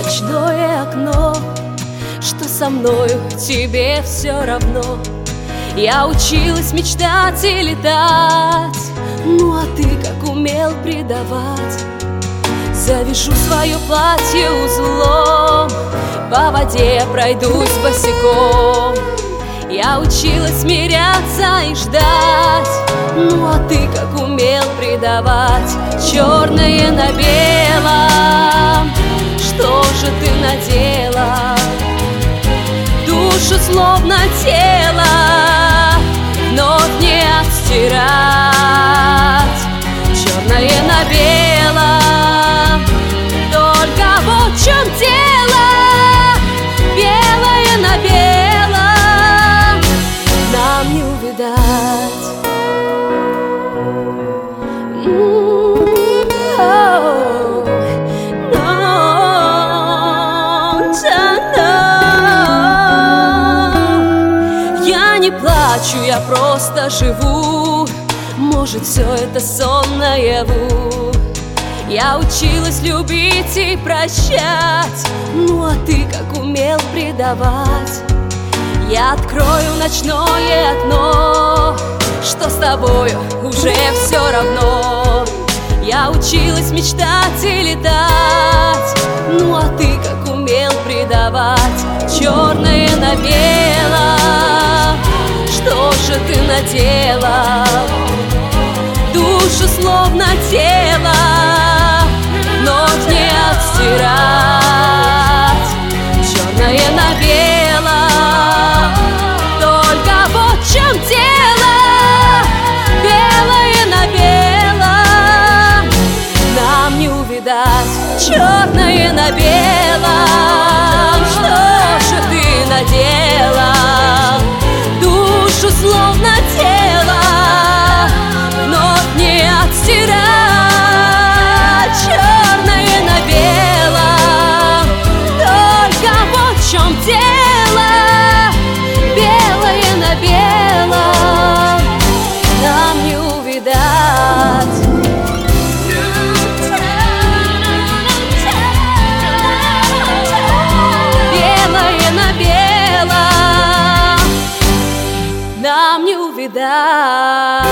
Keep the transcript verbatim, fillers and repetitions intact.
ночное окно, что со мною тебе все равно. Я училась мечтать и летать, ну а ты как умел предавать. Завяжу свое платье узлом, по воде пройдусь босиком. Я училась смиряться и ждать, ну а ты как умел предавать. Черное на белом, что же ты надела? Душу словно тело вновь не отстирать. Черное на белом, только вот в чем дело. Белое на белом нам не увидать. Я не плачу, я просто живу. Может, все это сон наяву. Я училась любить и прощать, ну а ты как умел предавать. Я открою ночное окно, что с тобою уже все равно. Я училась мечтать и летать, ну а ты как умел предавать. Черное на белом, что же ты надела? Душу словно тело вновь не отстирать. Черное на белом, только вот в чем дело. Белое на белом нам не увидать. Черное на белом, что же ты надела? Душу словно тело вновь не отстирать. Черное на белом, только вот в чем дело. Белое на белом нам не увидать. Белое на белом нам не увидать.